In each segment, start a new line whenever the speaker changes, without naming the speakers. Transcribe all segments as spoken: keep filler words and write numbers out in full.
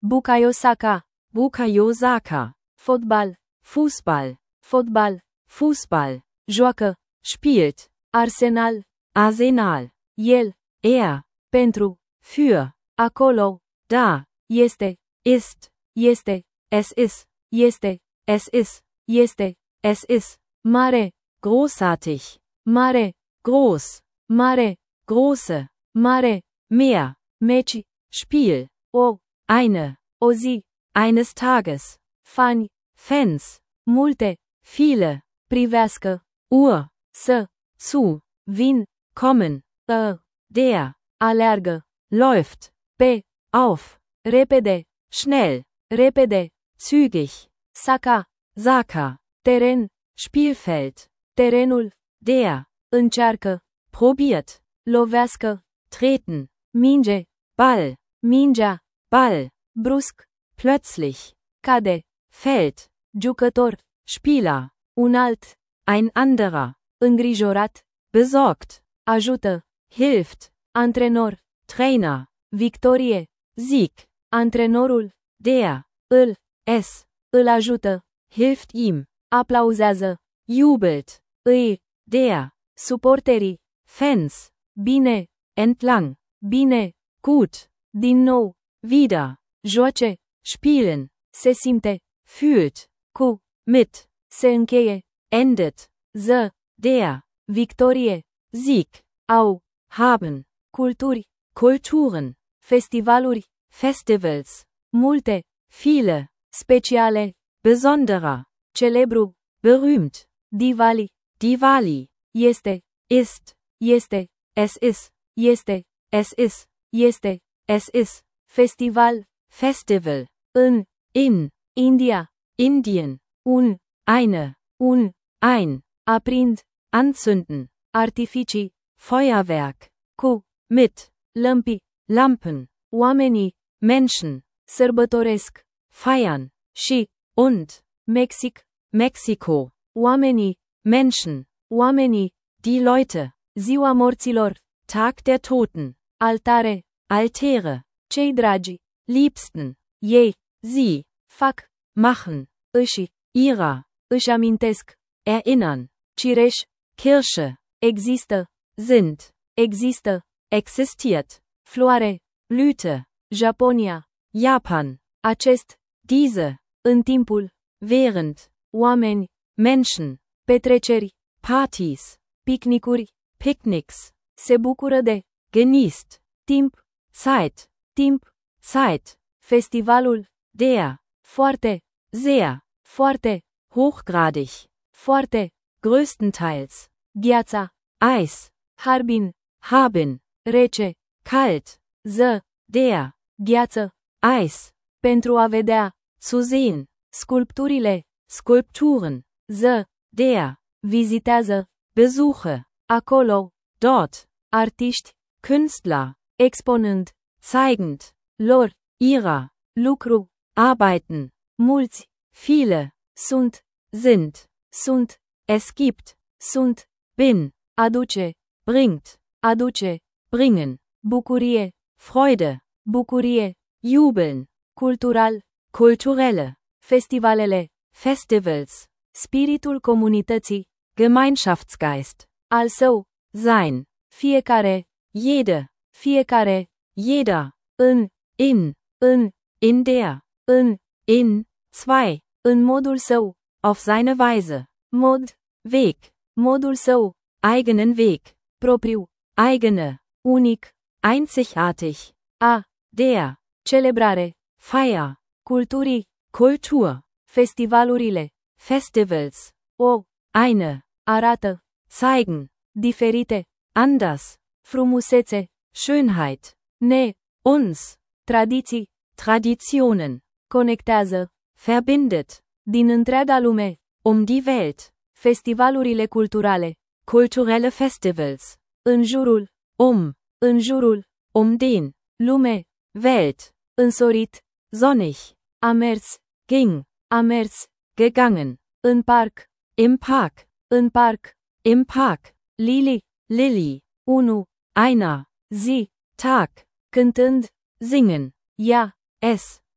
Bukayo-Saka.
Bukayo-Saka.
Fotbal.
Fußball.
Fotbal.
Fußball.
Joacă.
Spielt.
Arsenal.
Arsenal.
El.
Er.
Pentru.
Für.
Acolo.
Da.
Este.
Ist.
Este.
Es ist.
Este.
Es ist.
Este.
Es ist.
Mare.
Großartig.
Mare.
Groß.
Mare.
Große.
Mare.
Mehr.
Meci.
Spiel.
O.
Eine.
O zi.
Eines Tages.
Fani.
Fans.
Multe.
Viele.
Privească.
Uhr.
Să.
Zu.
Vin.
Kommen.
Ă.
Der.
Aleargă.
Läuft.
Pe.
Auf.
Repede.
Schnell.
Repede.
Zügig.
Saka.
Saka.
Teren.
Spielfeld.
Terenul.
Der.
Încearcă.
Probiert.
Lovească.
Treten.
Minge.
Ball.
Mingea.
Ball.
Brusc.
Plötzlich.
Cade.
Fällt.
Jucător.
Spieler.
Un alt.
Ein anderer.
Îngrijorat.
Besorgt.
Ajută.
Hilft.
Antrenor.
Trainer.
Victorie.
Sieg.
Antrenorul.
Der.
Îl.
Es.
Îl ajută.
Hilft ihm.
Aplauzează.
Jubelt.
Îi.
Der.
Suporterii.
Fans.
Bine.
Entlang.
Bine.
Gut.
Din nou.
Wieder.
Joace.
Spielen.
Se simte.
Fühlt.
Cu.
Mit.
Se încheie.
Endet.
Ză.
Der.
Victorie.
Sieg.
Au.
Haben.
Culturi.
Kulturen.
Festivaluri.
Festivals.
Multe.
Viele.
Speciale.
Besonderer.
Celebru.
Berühmt.
Diwali.
Diwali.
Este.
Ist.
Este.
Es ist.
Este.
Es ist.
Este.
Es ist.
Festival.
Festival.
În.
In.
India.
Indien.
Un.
Eine.
Un.
Ein.
Aprind.
Anzünden.
Artificii.
Feuerwerk.
Cu.
Mit.
Lămpi.
Lampen.
Oamenii.
Menschen.
Sărbătoresc.
Feiern.
Și.
Und.
Mexic.
Mexico.
Oamenii.
Menschen.
Oamenii.
Die Leute.
Ziua morților.
Tag der Toten.
Altare.
Altäre.
Cei dragi.
Liebsten.
Ei.
Sie.
Fac.
Machen.
Își.
Ihrer.
Își amintesc.
Erinnern.
Cireș.
Kirsche.
Există.
Sind.
Există.
Existiert.
Floare.
Blüte.
Japonia.
Japan.
Acest.
Diese.
În timpul.
Während.
Oameni.
Menschen.
Petreceri.
Partys.
Picnicuri.
Picknicks.
Se bucură de.
Genießt.
Timp.
Zeit.
Timp.
Zeit.
Festivalul.
Der.
Foarte.
Sehr.
Foarte.
Hochgradig.
Foarte.
Größtenteils.
Gheața.
Eis.
Harbin.
Haben.
Rece.
Kalt.
Ză.
Der.
Gheață.
Eis.
Pentru a vedea.
Zu sehen.
Sculpturile.
Skulpturen.
Ză.
Der.
Vizitează.
Besuche.
Acolo.
Dort.
Artiști.
Künstler.
Exponând.
Zeigend.
Lor.
Ihrer.
Lucru.
Arbeiten.
Mulți.
Viele.
Sunt.
Sind.
Sunt.
Es gibt.
Sunt.
Bin.
Aduce.
Bringt.
Aduce.
Bringen.
Bucurie.
Freude.
Bucurie.
Jubeln.
Cultural.
Kulturelle.
Festivalele.
Festivals.
Spiritul comunității.
Gemeinschaftsgeist.
Al său.
Sein.
Fiecare.
Jede.
Fiecare.
Jeder.
În.
In.
În.
In der.
În.
In. Zwei.
În modul său.
Auf seine Weise.
Mod.
Weg.
Modul său.
Eigenen Weg.
Propriu.
Eigene.
Unic.
Einzigartig.
A.
Der.
Celebrare.
Feier.
Culturii.
Kultur.
Festivalurile.
Festivals.
O.
Eine.
Arată.
Zeigen.
Diferite.
Anders.
Frumusețe.
Schönheit.
Ne.
Uns.
Tradiții.
Traditionen.
Conectează.
Verbindet.
Din întreaga lume.
Um die Welt.
Festivalurile culturale.
Kulturelle Festivals.
În jurul.
Um.
În jurul.
Um den.
Lume.
Welt.
Însorit.
Sonnig.
A mers.
Ging.
A mers.
Gegangen.
În parc.
Im Park.
În parc.
Im Park.
Lili.
Lilly.
Unu.
Einer.
Zi.
Tag.
Cântând.
Singen.
Ea.
Es.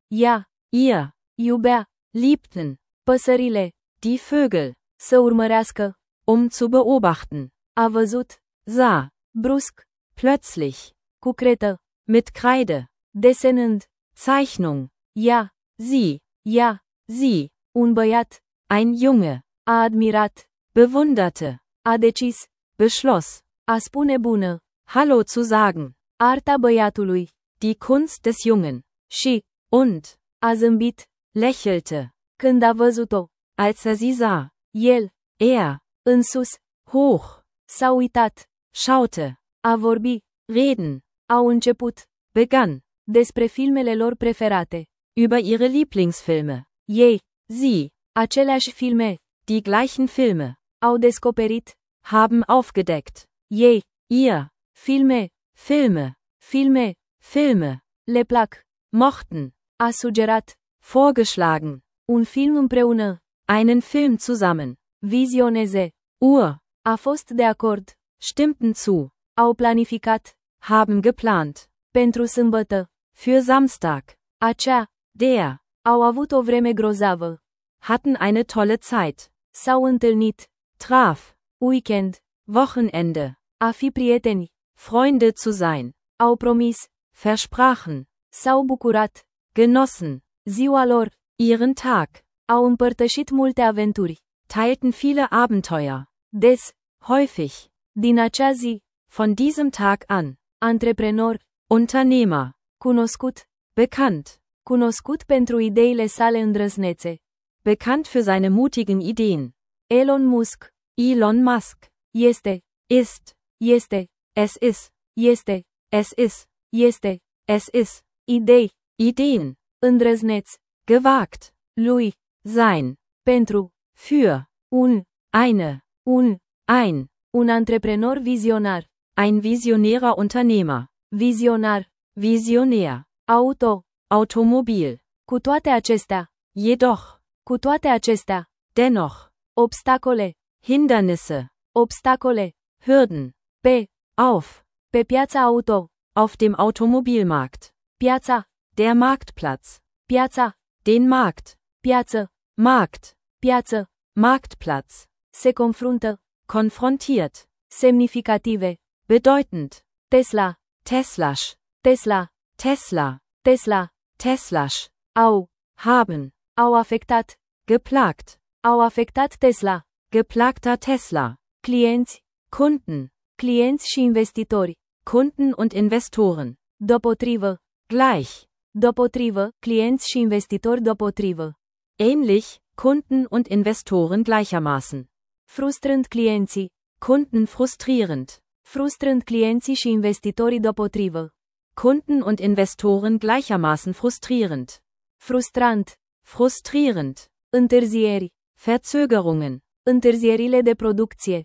ea,
ihr,
iubea,
liebten,
păsările,
die Vögel,
să urmărească,
um zu beobachten,
a văzut,
sah,
brusc,
plötzlich,
cu cretă,
mit Kreide,
desenând,
Zeichnung,
ea,
sie,
ea,
sie,
un băiat,
ein Junge,
a admirat,
bewunderte,
a decis,
beschloss,
a spune bună,
Hallo zu sagen,
arta băiatului,
die Kunst des Jungen,
și,
und,
a zâmbit,
lächelte,
când a văzut-o,
als er sie sah,
el,
er,
în sus,
hoch,
s-a uitat,
schaute,
a vorbi,
reden,
au început,
begann,
despre filmele lor preferate,
über ihre Lieblingsfilme,
ei,
sie,
aceleași filme,
die gleichen Filme,
au descoperit,
haben aufgedeckt,
ei,
ihr,
filme,
Filme,
filme,
Filme,
le plac,
mochten,
a sugerat,
vorgeschlagen,
un film împreună,
einen Film zusammen,
vizioneze,
Uhr,
a fost de acord,
stimmten zu,
au planificat,
haben geplant,
pentru sâmbătă,
für Samstag,
acea,
der,
au avut o vreme grozavă,
hatten eine tolle Zeit,
s-au întâlnit,
traf,
weekend,
Wochenende,
a fi prieteni,
Freunde zu sein,
au promis,
versprachen,
s-au bucurat,
genossen,
ziua lor,
ihren Tag,
au împărtășit multe aventuri,
teilten viele Abenteuer,
des,
häufig,
din acea zi,
von diesem Tag an,
antreprenor,
Unternehmer,
cunoscut,
bekannt,
cunoscut pentru ideile sale îndrăznețe,
bekannt für seine mutigen Ideen,
Elon Musk,
Elon Musk,
este,
ist,
este,
es ist,
este,
es ist,
este,
es ist,
idei,
Ideen,
îndrăzneț,
gewagt,
lui,
sein,
pentru,
für,
un,
eine,
un,
ein,
un antreprenor vizionar,
ein visionärer Unternehmer,
vizionar,
Visionär,
auto,
Automobil,
cu toate acestea,
jedoch,
cu toate acestea,
dennoch,
obstacole,
Hindernisse,
obstacole,
Hürden,
pe,
auf,
pe piața auto,
auf dem Automobilmarkt,
piața,
der Marktplatz,
piața,
den Markt,
piață,
Markt,
piață,
Marktplatz,
se confruntă,
konfrontiert,
semnificative,
bedeutend,
Tesla,
Teslasch,
Tesla,
Tesla,
Tesla,
Teslasch,
au,
haben,
au afectat,
geplagt,
au afectat Tesla,
geplagter Tesla,
clienți,
Kunden,
clienți și investitori,
Kunden und Investoren,
deopotrivă,
gleich,
deopotrivă, clienți și investitori deopotrivă,
ähnlich, Kunden und Investoren gleichermaßen,
frustrând clienții,
Kunden frustrierend,
frustrând clienții și investitorii deopotrivă,
Kunden und Investoren gleichermaßen frustrierend,
frustrant,
frustrierend,
întârzieri,
Verzögerungen,
întârzierile de producție,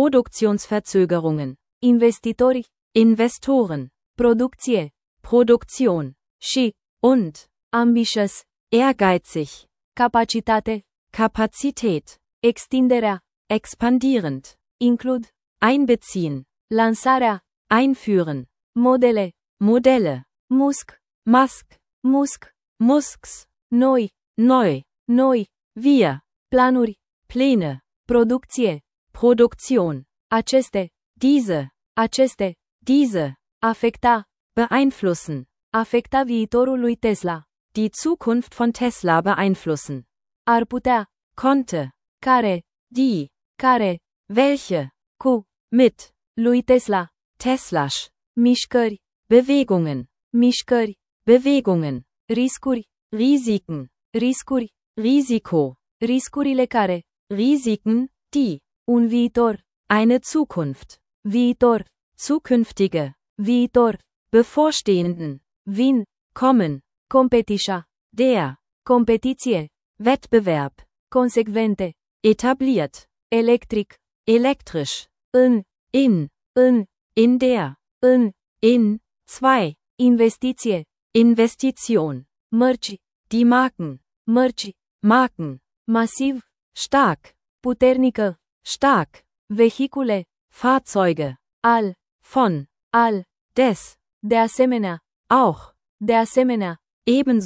Produktionsverzögerungen,
investitori,
Investoren,
producție,
Produktion,
și,
und,
ambitious,
ehrgeizig,
capacitate,
Kapazität,
extinderea,
expandierend,
includ,
einbeziehen,
lansarea,
einführen,
modele,
Modelle,
musc,
Musk,
musc,
Musks,
noi,
neu,
noi,
wir,
planuri,
Pläne,
producție,
Produktion,
aceste,
diese,
aceste,
diese,
afecta,
beeinflussen,
afecta viitorul lui Tesla,
die Zukunft von Tesla beeinflussen,
ar putea,
konnte,
care,
die,
care,
welche,
cu,
mit,
lui Tesla,
Teslasch,
mișcări,
Bewegungen,
mișcări,
Bewegungen,
riscuri,
Risiken,
riscuri,
Risiko,
riscurile care,
Risiken, die,
un viitor,
eine Zukunft,
viitor,
zukünftige,
viitor,
bevorstehenden,
vin,
kommen,
competișa,
der,
competiție,
Wettbewerb,
consecvente,
etabliert,
electric,
elektrisch,
în,
in,
în,
in der,
în,
in, zwei,
investiție,
Investition,
mărci,
die Marken,
mărci,
Marken,
masiv,
stark,
puternică,
stark,
vehicule,
Fahrzeuge,
al,
von,
al,
des,
de asemenea,
auch,
de asemenea,
ebenso,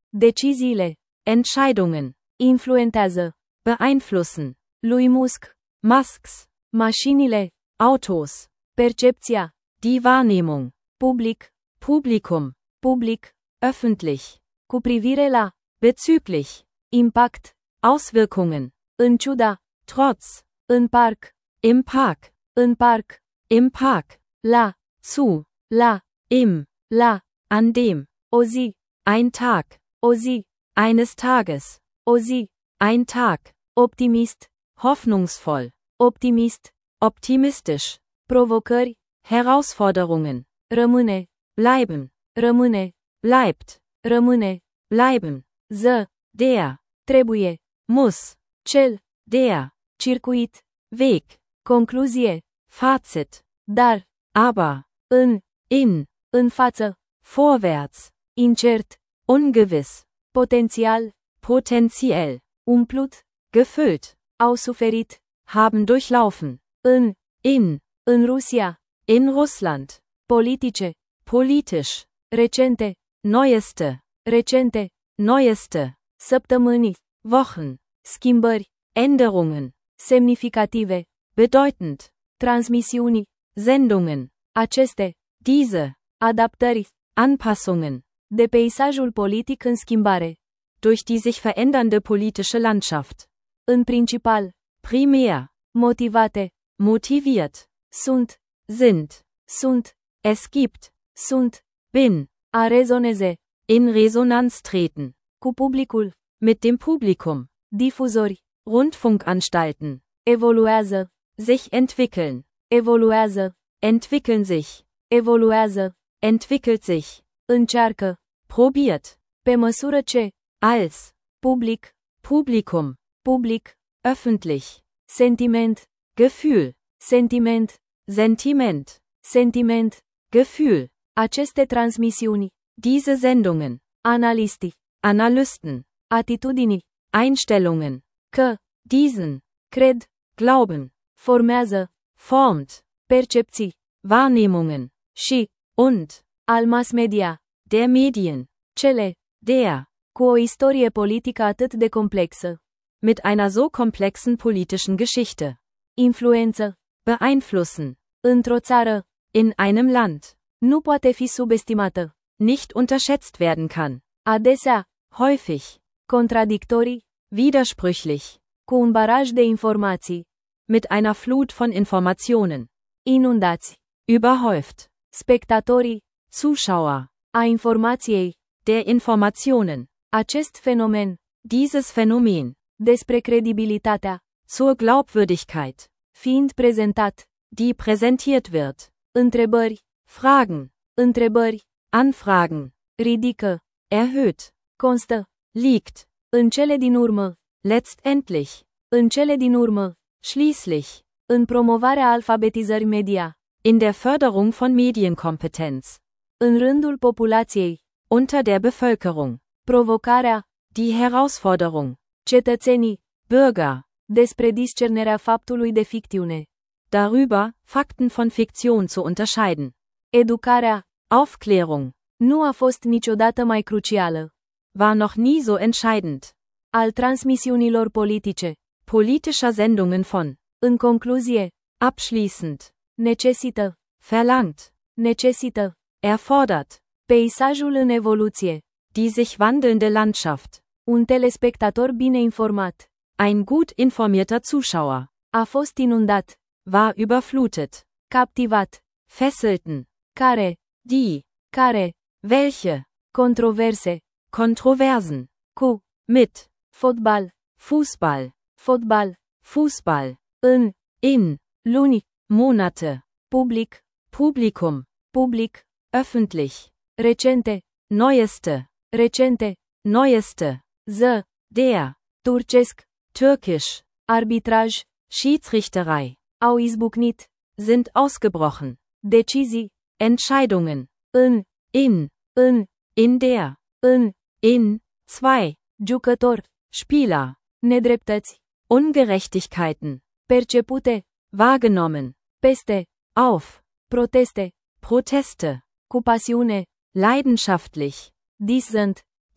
Deciziile.
Entscheidungen,
Influentează.
beeinflussen,
Lui Musk.
Musks,
Mașinile.
Autos,
Percepția.
die Wahrnehmung,
Public.
Publikum,
Public.
öffentlich,
Cu privire la.
bezüglich,
Impact.
Auswirkungen,
În ciuda.
trotz,
În parc.
im Park,
În parc.
im Park,
La.
zu,
La.
im,
La.
an dem,
O zi.
ein Tag,
O zi.
eines Tages,
O zi.
ein Tag,
Optimist.
hoffnungsvoll,
Optimist.
optimistisch,
Provocări.
Herausforderungen,
Rămâne.
bleiben,
Rămâne.
bleibt,
Rămâne.
bleiben,
Ză.
der,
Trebuie.
muss,
Cel.
der,
Circuit.
Weg,
Concluzie.
Fazit,
Dar.
aber,
În.
in,
În față.
vorwärts,
Incert.
ungewiss,
Potențial.
potenziell,
Umplut.
gefüllt,
Au suferit.
haben durchlaufen,
În.
in,
În Rusia.
in Russland,
Politice.
politisch,
Recente.
neueste,
Recente.
neueste,
Săptămâni.
Wochen,
Schimbări.
Änderungen,
Semnificative.
bedeutend,
Transmisiuni.
Sendungen,
Aceste.
diese,
Adaptări.
Anpassungen,
De peisajul politic în schimbare.
durch die sich verändernde politische Landschaft,
În principal.
primär,
Motivate.
motiviert,
Sunt.
sind,
Sunt.
es gibt,
Sunt.
bin,
A rezoneze.
in Resonanz treten,
Cu publicul.
mit dem Publikum,
Difuzori.
Rundfunkanstalten,
Evoluează.
sich entwickeln,
Evoluează.
entwickeln sich,
Evoluează.
entwickelt sich,
Încearcă.
probiert,
Pe măsură ce.
als,
Public.
Publikum,
Public.
öffentlich,
Sentiment.
Gefühl,
Sentiment.
Sentiment,
Sentiment.
Gefühl,
Aceste transmisiuni.
diese Sendungen,
Analisti.
Analysten,
Atitudini.
Einstellungen,
Că.
diesen,
Cred.
glauben,
Formează.
formt,
Percepții.
Wahrnehmungen,
Și.
und,
Al mass media.
der Medien,
Cele.
der,
Cu o istorie politică atât de complexă.
mit einer so komplexen politischen Geschichte,
Influență.
beeinflussen,
Într-o țară.
in einem Land,
Nu poate fi subestimată.
nicht unterschätzt werden kann,
Adesea.
häufig,
Contradictorii.
widersprüchlich,
Cu un baraj de informații.
mit einer Flut von Informationen,
Inundați.
überhäuft,
Spectatorii.
Zuschauer,
A informației.
der Informationen,
Acest fenomen.
dieses Phänomen,
Despre credibilitatea.
zur Glaubwürdigkeit,
Fiind prezentat.
die präsentiert wird,
Întrebări.
Fragen,
Întrebări.
Anfragen,
Ridică.
erhöht,
Constă.
liegt,
În cele din urmă.
letztendlich,
În cele din urmă.
schließlich,
În promovarea alfabetizării media.
in der Förderung von Medienkompetenz,
În rândul populației.
unter der Bevölkerung,
Provocarea.
die Herausforderung,
Cetățenii.
Bürger,
Despre discernerea faptului de ficțiune.
darüber, Fakten von Fiktion zu unterscheiden,
Educarea.
Aufklärung,
Nu a fost niciodată mai crucială.
war noch nie so entscheidend,
Al transmisiunilor politice.
politischer Sendungen von,
În concluzie.
abschließend,
Necesită.
verlangt,
Necesită.
erfordert,
Peisajul în evoluție.
die sich wandelnde Landschaft,
Un telespectator bine informat.
ein gut informierter Zuschauer,
A fost inundat.
war überflutet,
Captivat.
fesselten,
Care.
die,
Care.
welche,
Controverse.
Kontroversen,
Cu.
mit,
Fotbal.
Fußball,
Fotbal.
Fußball,
În.
in,
Luni.
Monate,
Public.
Publikum,
Public.
öffentlich,
Recente.
neueste,
Recente.
neueste,
Ză.
der,
Turcesc.
türkisch,
Arbitraj.
Schiedsrichterei,
Au izbucnit.
sind ausgebrochen,
Decizii.
Entscheidungen,
În.
in,
În.
in der,
În.
in, zwei,
Jucător.
Spieler,
Nedreptăți.
Ungerechtigkeiten,
Percepute.
wahrgenommen,
Peste.
auf,
Proteste.
Proteste,
Cu pasiune.
leidenschaftlich,
Dissent.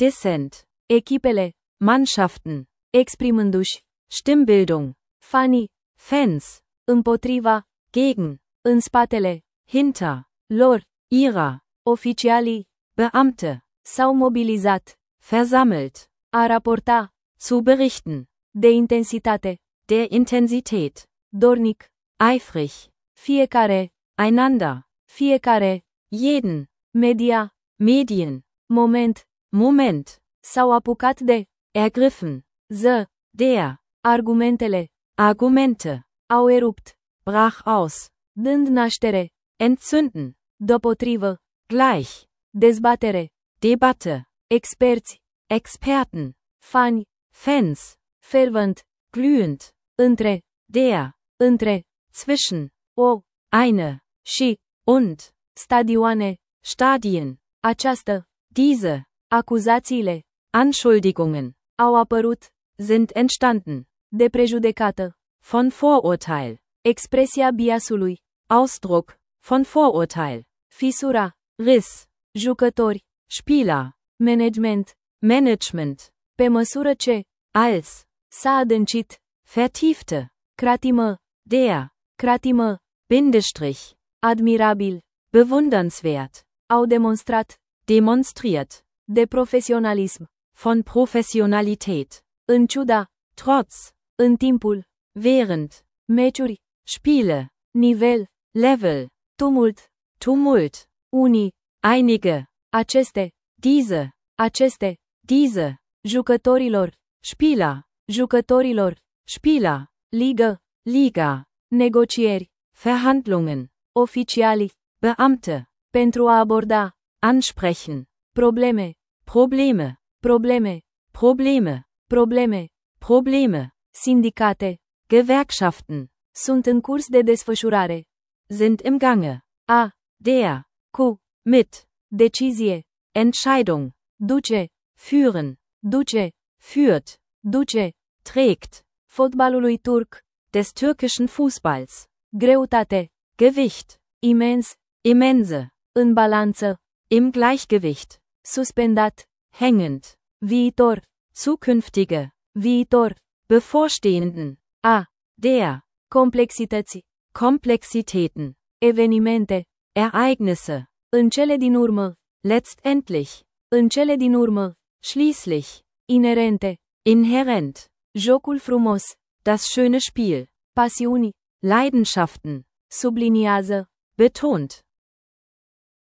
Dissent,
echipele,
Mannschaften,
exprimându-și,
Stimmbildung,
fanii,
Fans,
împotriva,
gegen,
în spatele,
hinter,
lor,
ihrer,
oficialii,
Beamte,
s-au mobilizat,
versammelt,
a raporta,
zu berichten,
de intensitate,
der Intensität,
dornic,
eifrig,
fiecare,
einander,
fiecare,
jeden,
media,
Medien,
moment,
Moment,
s-au apucat de,
ergriffen,
ză,
der,
argumentele,
Argumente,
au erupt,
brach aus,
dând naștere,
entzünden,
deopotrivă,
gleich,
dezbatere,
Debatte,
experți,
Experten,
fani,
Fans,
fervent,
glühend,
între,
der,
între,
zwischen,
o,
eine,
și,
und,
stadioane,
Stadien,
această,
diese,
acuzațiile,
Anschuldigungen,
au apărut,
sind entstanden,
de prejudecată,
von Vorurteil,
expresia biasului,
Ausdruck, von Vorurteil,
fisura,
Riss,
jucători,
Spieler,
management,
Management,
pe măsură ce,
als,
s-a adâncit,
vertiefte,
cratimă,
der,
cratimă,
Bindestrich,
admirabil,
bewundernswert,
au demonstrat,
demonstriert,
de profesionalism,
von Professionalität,
în ciuda,
trotz,
în timpul,
während,
meciuri,
Spiele,
nivel,
Level,
tumult,
Tumult,
unii,
einige,
aceste,
diese,
aceste,
diese,
jucătorilor,
Spieler,
jucătorilor,
Spieler,
ligă,
Liga,
negocieri,
Verhandlungen,
oficiali,
Beamte,
pentru a aborda,
ansprechen,
probleme,
Probleme,
probleme,
Probleme,
probleme,
Probleme,
sindicate,
Gewerkschaften,
sunt în curs de desfășurare,
sind im Gange,
a,
der,
cu,
mit,
decizie,
Entscheidung,
duce,
führen,
duce,
führt,
duce,
trägt,
fotbalului turc,
des türkischen Fußballs,
greutate,
Gewicht,
imens,
immense,
în balanță,
im Gleichgewicht,
suspendat,
hängend,
viitor,
zukünftige,
viitor,
bevorstehenden,
a,
der,
complexității,
Komplexitäten,
evenimente,
Ereignisse,
în cele din urmă,
letztendlich,
în cele din urmă,
schließlich,
inerente,
inhärent,
jocul frumos,
das schöne Spiel,
pasiuni,
Leidenschaften,
subliniază,
betont,